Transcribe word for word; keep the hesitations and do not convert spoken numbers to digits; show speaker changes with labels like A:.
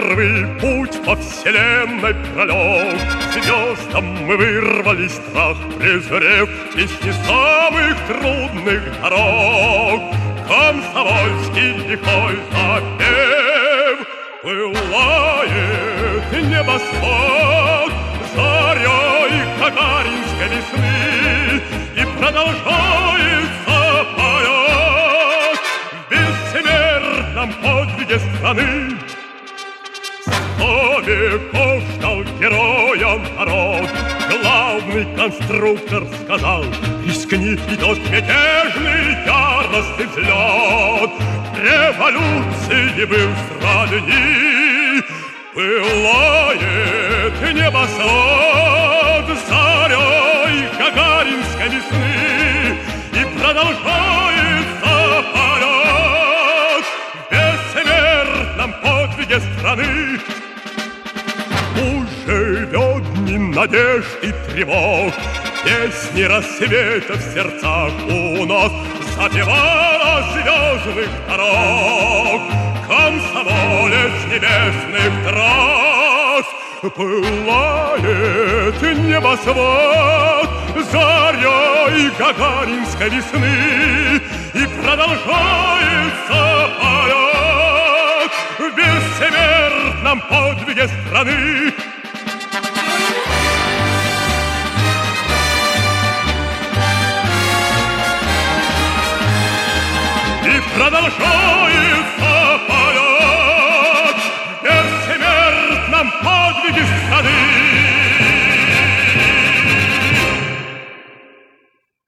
A: первый путь по вселенной пролег. Звездам мы вырвали страх, презрев песни самых трудных дорог. Комсомольский лихой запев пылает небосвод зарей гагаринской весны, и продолжается полет в бессмертном подвиге страны. Сто веков ждал героя народ, главный конструктор сказал: рискни, и тот мятежный яростный взлет революции был сродни. Пылает небосвод зарей гагаринской весны, и продолжается полет в бессмертном подвиге страны. Уже живет дни надежд и тревог, песни рассвета в сердцах у нас запевала звездных дорог. Комсомолец небесных трасс пылает небосвод зарей гагаринской весны, и продолжается полет в бессмертном подвиге страны. И продолжается полет в бессмертном подвиге страны.